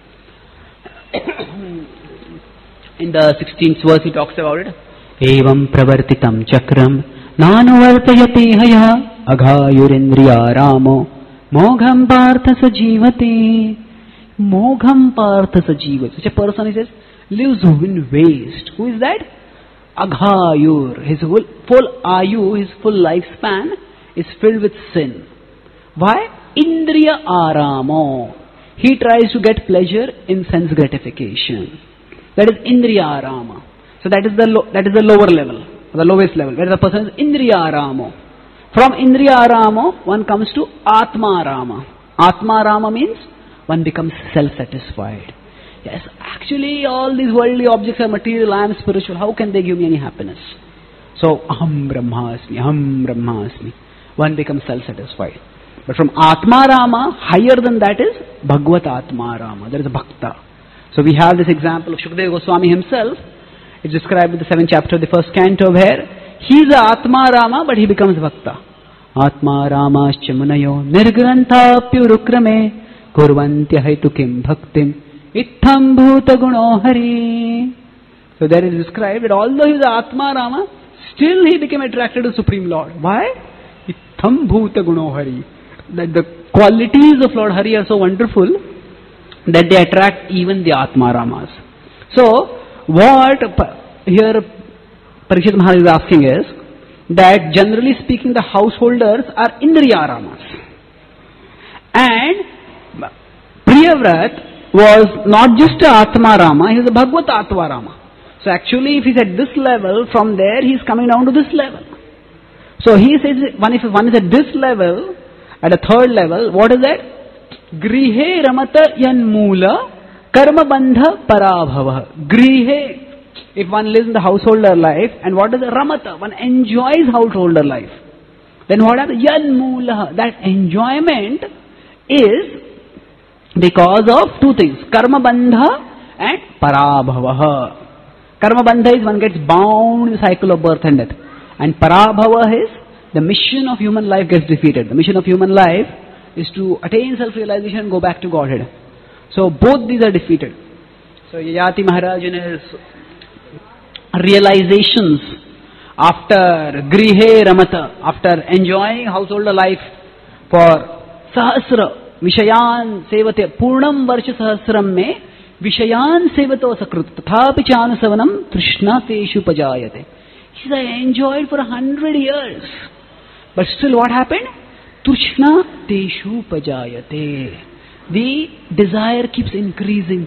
In the 16th verse he talks about it. Evam pravartitam chakram nanuvartayate haya aghayurindriyaramo mogham partha sajivate. Mogham partha sajivate. Such a person, he says, lives in waste. Who is that? Aghayur. His full ayu, his full lifespan is filled with sin. Why? Indriya aramo. He tries to get pleasure in sense gratification. That is Indriya arama. So that is the lower level, the lowest level, where the person is Indriya aramo. From Indriya aramo, one comes to Atma rama. Atma rama means one becomes self-satisfied. Yes, actually all these worldly objects are material, I am spiritual, how can they give me any happiness? So, aham brahmasmi. One becomes self-satisfied. But from Atma Rama, higher than that is Bhagavata Atma Rama. There is a Bhakta. So we have this example of Shukadeva Goswami himself. It's described in the 7th chapter of the 1st canto where he is a Atma Rama, but he becomes Bhakta. Atma Ramascha munayo nirgrantha pyurukrame kurvantya haitukim bhaktim itham bhuta guno hari. So there is described that although he is a Atma Rama, still he became attracted to the Supreme Lord. Why? Itham bhuta guno hari. That the qualities of Lord Hari are so wonderful that they attract even the Atma Ramas. So, what here Parikshit Maharaj is asking is that generally speaking the householders are Indriya Ramas. And Priyavrat was not just a Atma Rama, he was a Bhagavata Atma Rama. So actually if he is at this level, from there he is coming down to this level. So he says, if one is at this level, at a 3rd level, what is that? Grihe ramata yanmula karma bandha parabhava. Grihe, if one lives in the householder life, and what is ramata? One enjoys householder life. Then what happens? Yanmula. That enjoyment is because of two things. Karma bandha and parabhava. Karma bandha is one gets bound in the cycle of birth and death. And parabhava is the mission of human life gets defeated. The mission of human life is to attain self-realization and go back to Godhead. So both these are defeated. So Yayati Maharaj in his realizations after Grihe Ramata, after enjoying householder life for Sahasra, Vishayan Sevate, Purnam Varsha Sahasram mein, Vishayan sevato sakrut tathapi chanusavanam trishna teshu pajayate. He said, I enjoyed for 100 years. But still what happened? Trishna teshu pajayate. The desire keeps increasing.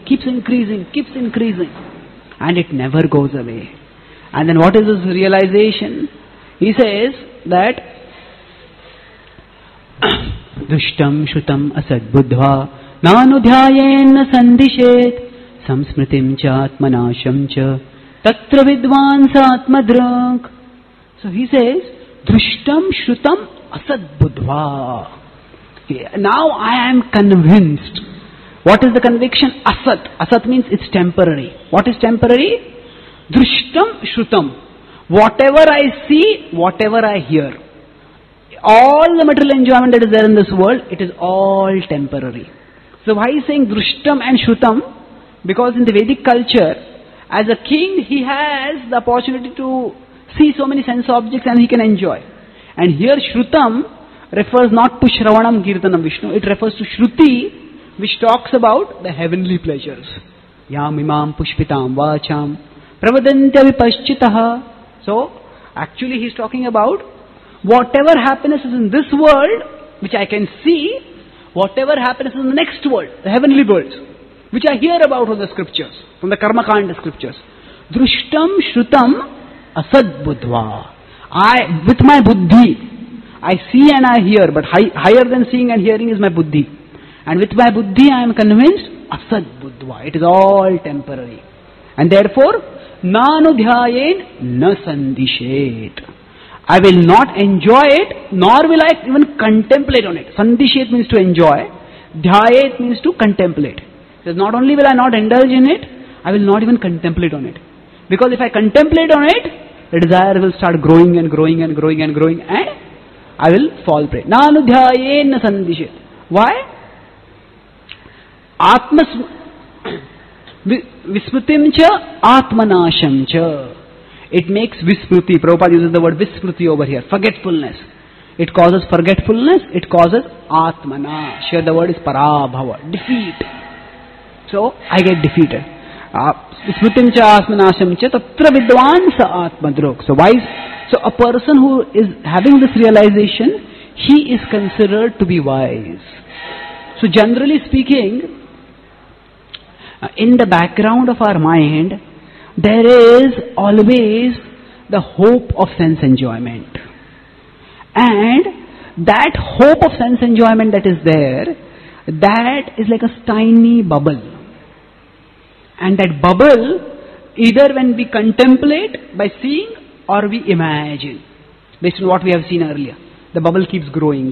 And it never goes away. And then what is his realization? He says that Dushtam shrutam asad buddha nanudhyayen sandishet samsmritim cha atmanasham cha tatra vidvan satmadrak. So he says, Dushtam shrutam asad buddha. Now I am convinced. What is the conviction? Asat. Asat means it's temporary. What is temporary? Drishtam shrutam. Whatever I see, whatever I hear. All the material enjoyment that is there in this world, it is all temporary. So why is saying drishtam and shrutam? Because in the Vedic culture, as a king, he has the opportunity to see so many sense objects and he can enjoy. And here shrutam refers not to Shravanam Kirtanam Vishnu, it refers to Shruti, which talks about the heavenly pleasures. Yam imam pushpitam vacham pravadantya vipaschitaha. So, actually he is talking about whatever happiness is in this world, which I can see, whatever happiness is in the next world, the heavenly worlds, which I hear about from the scriptures, from the Karma Kanda scriptures. Drushtam shrutam asad buddha. With my buddhi, I see and I hear, but higher than seeing and hearing is my buddhi. And with my buddhi I am convinced, asad buddha. It is all temporary. And therefore, nanudhyayen na sandishet. I will not enjoy it, nor will I even contemplate on it. Sandishet means to enjoy. Dhyayet means to contemplate. So not only will I not indulge in it, I will not even contemplate on it. Because if I contemplate on it, the desire will start growing and I will fall prey. Nanudhyayen na sandishet. Why? Vismrutim cha atmanasham cha. It makes vismruti. Prabhupada uses the word vismruti over here. Forgetfulness. It causes forgetfulness. It causes atmana. Here the word is parabhava. Defeat. So I get defeated. Vismrutim cha atmanasham cha tatra vidvan sa atmadrok. So why? So a person who is having this realization, he is considered to be wise. So generally speaking, in the background of our mind, there is always the hope of sense enjoyment. And that hope of sense enjoyment that is there, that is like a tiny bubble. And that bubble, either when we contemplate by seeing or we imagine, based on what we have seen earlier, the bubble keeps growing.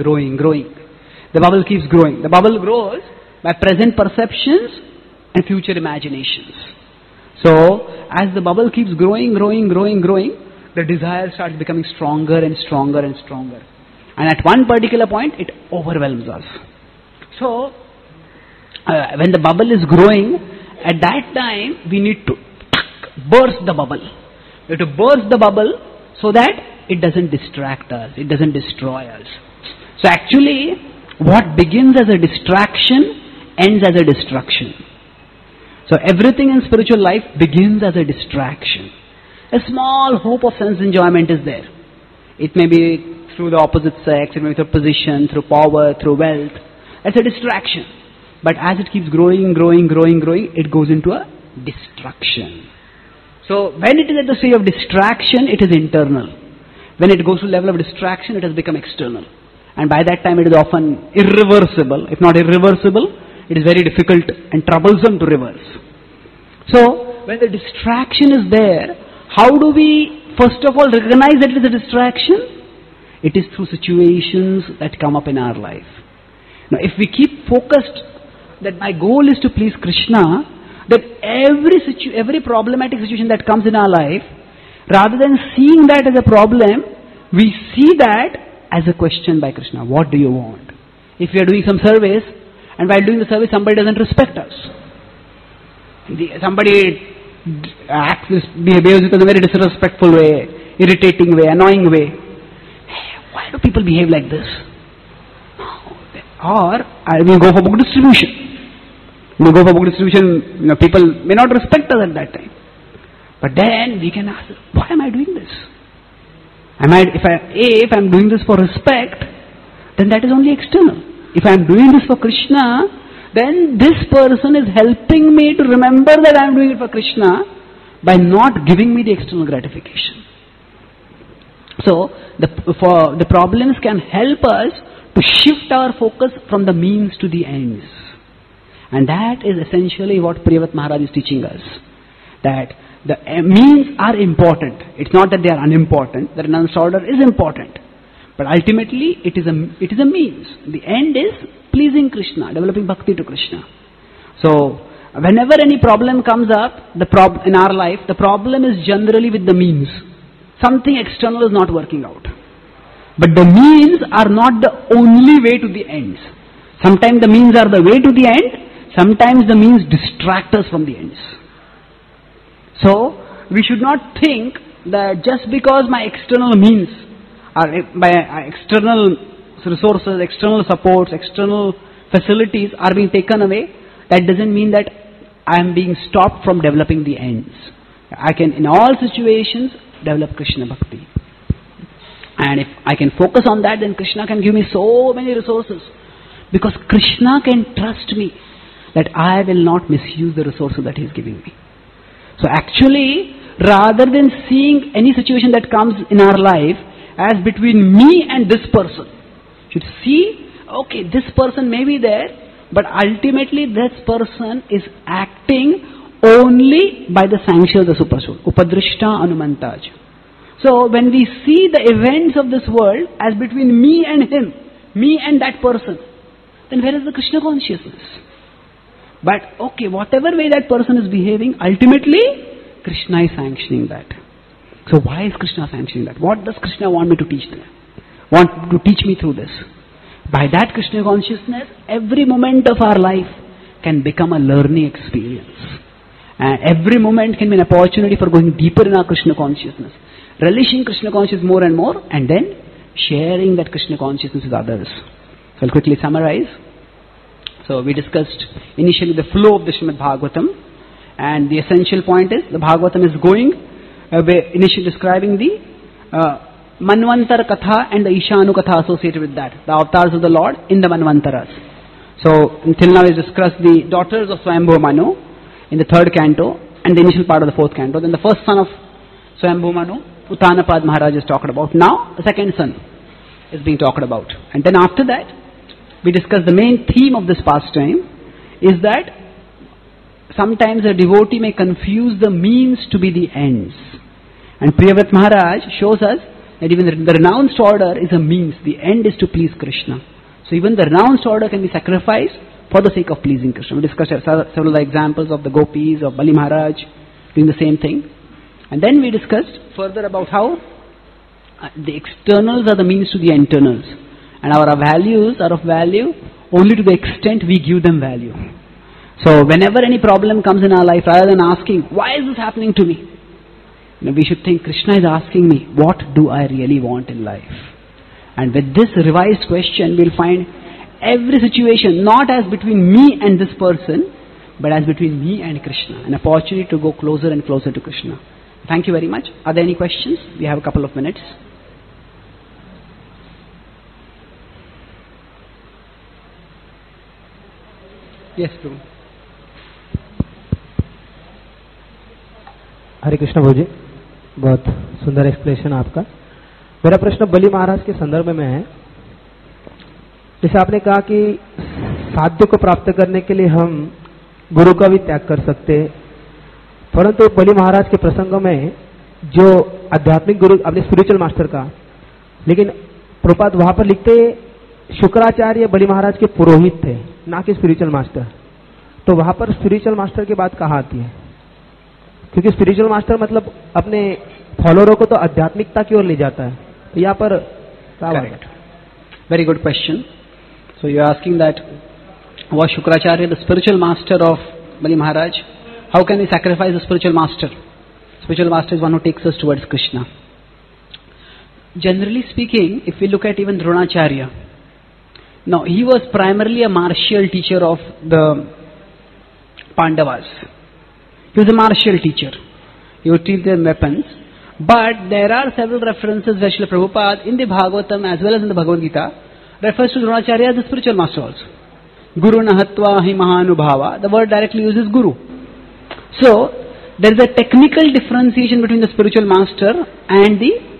The bubble keeps growing. The bubble grows by present perceptions and future imaginations. So, as the bubble keeps growing, the desire starts becoming stronger and stronger. And at one particular point, it overwhelms us. So, when the bubble is growing, at that time, we need to burst the bubble. We have to burst the bubble so that it doesn't distract us, it doesn't destroy us. So actually, what begins as a distraction ends as a destruction. So everything in spiritual life begins as a distraction. A small hope of sense enjoyment is there. It may be through the opposite sex, it may be through position, through power, through wealth. That's a distraction. But as it keeps growing, it goes into a destruction. So when it is at the stage of distraction, it is internal. When it goes to the level of distraction, it has become external. And by that time it is often irreversible. If not irreversible, it is very difficult and troublesome to reverse. So when the distraction is there, how do we first of all recognize that it is a distraction? It is through situations that come up in our life. Now if we keep focused that my goal is to please Krishna, that every problematic situation that comes in our life, rather than seeing that as a problem, we see that as a question by Krishna. What do you want? If we are doing some service, and while doing the service somebody doesn't respect us, somebody behaves in a very disrespectful way, irritating way, annoying way. Why do people behave like this? Or I will go for book distribution. go for book distribution, people may not respect us at that time. But then we can ask, why am I doing this? If I am doing this for respect, then that is only external. If I am doing this for Krishna, then this person is helping me to remember that I am doing it for Krishna by not giving me the external gratification. So, the problems can help us to shift our focus from the means to the ends. And that is essentially what Priyavrat Maharaj is teaching us. That the means are important. It's not that they are unimportant. The renounced order is important. But ultimately, it is a means. The end is pleasing Krishna, developing bhakti to Krishna. So, whenever any problem comes up in our life, the problem is generally with the means. Something external is not working out. But the means are not the only way to the ends. Sometimes the means are the way to the end. Sometimes the means distract us from the ends. So, we should not think that just because my external means, my external resources, external supports, external facilities are being taken away, that doesn't mean that I am being stopped from developing the ends. I can, in all situations, develop Krishna Bhakti. And if I can focus on that, then Krishna can give me so many resources. Because Krishna can trust me that I will not misuse the resources that He is giving me. So actually, rather than seeing any situation that comes in our life as between me and this person, you should see, okay, this person may be there, but ultimately this person is acting only by the sanction of the Super Soul. Upadrishta Anumantaj. So when we see the events of this world as between me and him, me and that person, then where is the Krishna consciousness? But okay, whatever way that person is behaving, ultimately Krishna is sanctioning that. So why is Krishna sanctioning that? What does Krishna want me to teach them? Want to teach me through this? By that Krishna consciousness, every moment of our life can become a learning experience. And every moment can be an opportunity for going deeper in our Krishna consciousness. Relishing Krishna consciousness more and more, and then sharing that Krishna consciousness with others. So I'll quickly summarize. So we discussed initially the flow of the Srimad Bhagavatam, and the essential point is the Bhagavatam is going initially describing the Manvantara Katha and the Ishanu Katha associated with that, the avatars of the Lord in the Manvantaras. So until now we discussed the daughters of Swayambhu Manu in the 3rd canto and the initial part of the 4th canto. Then the first son of Swayambhu Manu, Uttanapad Maharaj, is talked about. Now the second son is being talked about. And then after that, we discussed the main theme of this pastime is that sometimes a devotee may confuse the means to be the ends. And Priyavrat Maharaj shows us that even the renounced order is a means. The end is to please Krishna. So even the renounced order can be sacrificed for the sake of pleasing Krishna. We discussed several examples of the gopis, of Bali Maharaj doing the same thing. And then we discussed further about how the externals are the means to the internals. And our values are of value only to the extent we give them value. So whenever any problem comes in our life, rather than asking, why is this happening to me? We should think, Krishna is asking me, what do I really want in life? And with this revised question, we'll find every situation not as between me and this person, but as between me and Krishna. An opportunity to go closer and closer to Krishna. Thank you very much. Are there any questions? We have a couple of minutes. Yes, Prabhu. हरे कृष्ण भोजी, बहुत सुंदर explanation आपका। मेरा प्रश्न बलि महाराज के संदर्भ में है। जैसे आपने कहा कि साध्य को प्राप्त करने के लिए हम गुरु का भी त्याग कर सकते हैं, परंतु बलि महाराज के प्रसंग में जो आध्यात्मिक गुरु, अपने स्पिरिचुअल मास्टर का, लेकिन प्रभुपाद वहां पर लिखते शुक्राचार्य बलि महाराज के पुरोहित थे, ना कि स्पिरिचुअल मास्टर। तो वहां पर स्पिरिचुअल मास्टर की बात कहाँ आती है? क्योंकि स्पिरिचुअल मास्टर मतलब अपने फॉलोअरों को तो आध्यात्मिकता की ओर ले जाता है। तो यहाँ पर correct, very good question. So you are asking that was Shukracharya the spiritual master of Bali Maharaj? How can we sacrifice the spiritual master? Spiritual master is one who takes us towards Krishna. Generally speaking, if we look at even Dronacharya, now he was primarily a martial teacher of the Pandavas. He was a martial teacher. He would teach them weapons. But there are several references where Srila Prabhupada in the Bhagavatam as well as in the Bhagavad Gita refers to Dronacharya as the spiritual master also. Guru nahatva hi mahanubhava. The word directly uses guru. So, there is a technical differentiation between the spiritual master and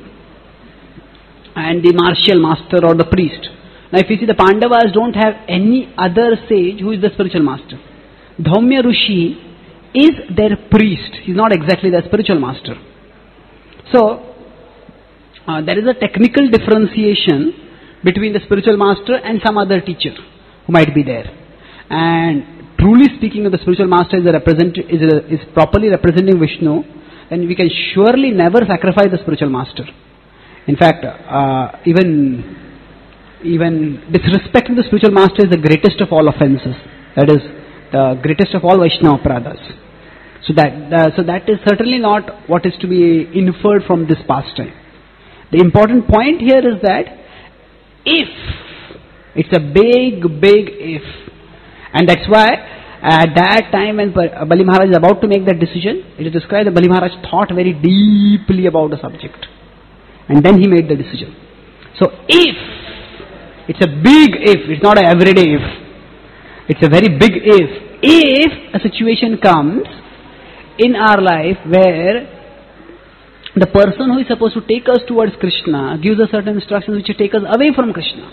the martial master or the priest. Now if you see, the Pandavas don't have any other sage who is the spiritual master. Dhaumya Rishi is their priest. He is not exactly their spiritual master. So, there is a technical differentiation between the spiritual master and some other teacher who might be there. And truly speaking, if the spiritual master is properly representing Vishnu, then we can surely never sacrifice the spiritual master. In fact, even disrespecting the spiritual master is the greatest of all offenses. That is the greatest of all Vaishnava Apradhas. So that is certainly not what is to be inferred from this pastime. The important point here is that if, it's a big if, and that's why at that time when Bali Maharaj is about to make that decision, it is described that Bali Maharaj thought very deeply about the subject. And then he made the decision. So if, it's a big if, it's not an everyday if. It's a very big if a situation comes in our life where the person who is supposed to take us towards Krishna gives us certain instructions which take us away from Krishna,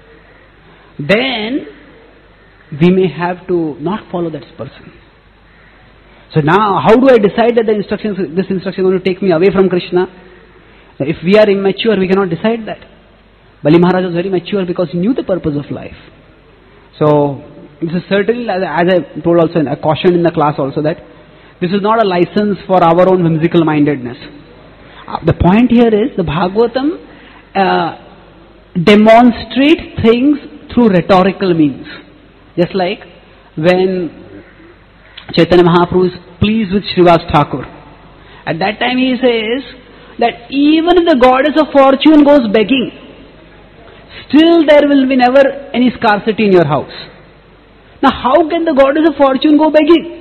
then we may have to not follow that person. So now, how do I decide that this instruction is going to take me away from Krishna? If we are immature, we cannot decide that. Bali Maharaj was very mature because he knew the purpose of life. So, this is certainly, as I told also, I cautioned in the class also, that this is not a license for our own whimsical mindedness. The point here is, the Bhagavatam demonstrates things through rhetorical means. Just like when Chaitanya Mahaprabhu is pleased with Srivas Thakur. At that time he says that even if the goddess of fortune goes begging, still there will be never any scarcity in your house. Now how can the goddess of fortune go begging?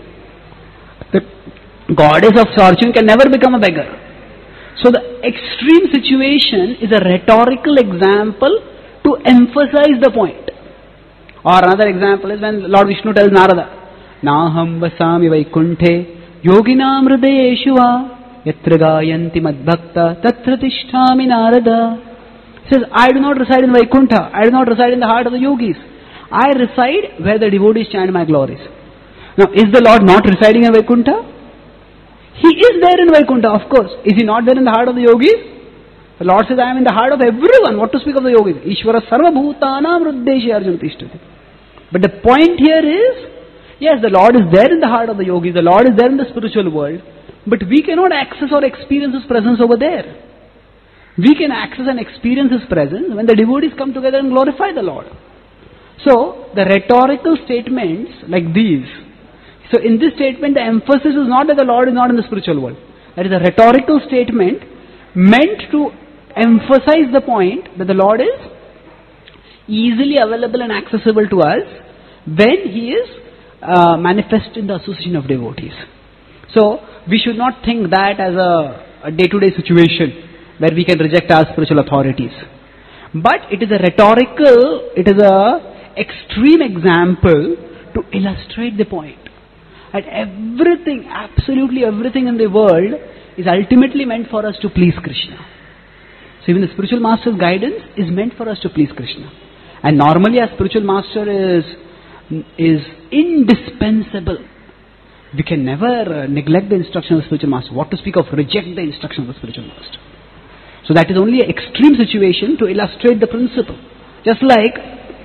The goddess of fortune can never become a beggar. So the extreme situation is a rhetorical example to emphasize the point. Or another example is when Lord Vishnu tells Narada, Naham vasami vaikunthe yoginam hridayeshu va yatra gayanti madbhakta tatra tishtami Narada. He says, I do not reside in Vaikuntha. I do not reside in the heart of the yogis. I reside where the devotees chant my glories. Now, is the Lord not residing in Vaikuntha? He is there in Vaikuntha, of course. Is He not there in the heart of the yogis? The Lord says, I am in the heart of everyone. What to speak of the yogis? Ishvara sarva bhutanam hridayeshu arjuna tishtati. But the point here is, yes, the Lord is there in the heart of the yogis. The Lord is there in the spiritual world. But we cannot access or experience His presence over there. We can access and experience His presence when the devotees come together and glorify the Lord. So, the rhetorical statements like these. So, in this statement, the emphasis is not that the Lord is not in the spiritual world. That is a rhetorical statement meant to emphasize the point that the Lord is easily available and accessible to us when He is manifest in the association of devotees. So, we should not think that as a day-to-day situation where we can reject our spiritual authorities. But it is a rhetorical, it is a extreme example to illustrate the point. That everything, absolutely everything in the world is ultimately meant for us to please Krishna. So even the spiritual master's guidance is meant for us to please Krishna. And normally our spiritual master is indispensable. We can never neglect the instruction of the spiritual master. What to speak of reject the instruction of the spiritual master. So that is only an extreme situation to illustrate the principle. Just like,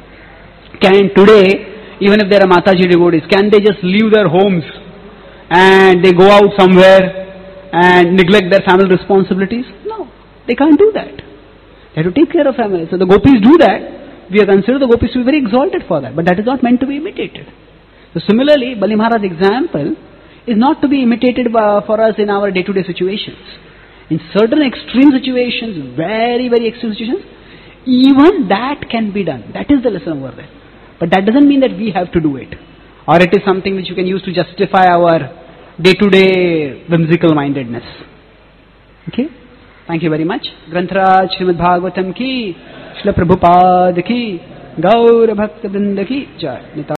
can today, even if there are Mataji devotees, can they just leave their homes and they go out somewhere and neglect their family responsibilities? No, they can't do that. They have to take care of family. So the gopis do that. We consider the gopis to be very exalted for that, but that is not meant to be imitated. So similarly, Bali Maharaj's example is not to be imitated for us in our day-to-day situations. In certain extreme situations, very, very extreme situations, even that can be done. That is the lesson over there. But that doesn't mean that we have to do it. or it is something which you can use to justify our day-to-day whimsical mindedness. Okay? Thank you very much. Grantaraj Srimad Bhagavatam ki, Srila Prabhupada ki, Gaura Bhakta Vrinda ki jai.